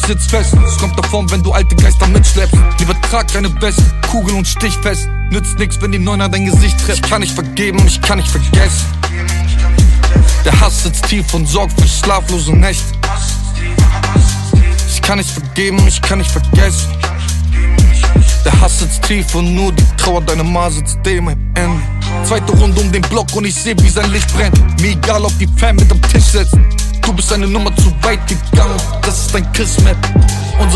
sitzt fest. Es kommt davon, wenn du alte Geister mitschleppst. Lieber trag eine Weste, Kugel und stichfest. Nützt nix, wenn die Neuner dein Gesicht trifft. Ich kann nicht vergeben und ich kann nicht vergessen. Der Hass sitzt tief und sorgt für schlaflose Nächte. Ich kann nicht vergeben und ich kann nicht vergessen. Der Hass sitzt tief und nur die Trauer deiner Ma sitzt dem am Ende. Zweite Runde um den Block und ich seh, wie sein Licht brennt. Mir egal, ob die Fan mit am Tisch sitzt. Du bist eine Nummer zu weit gegangen, das ist dein Kismet.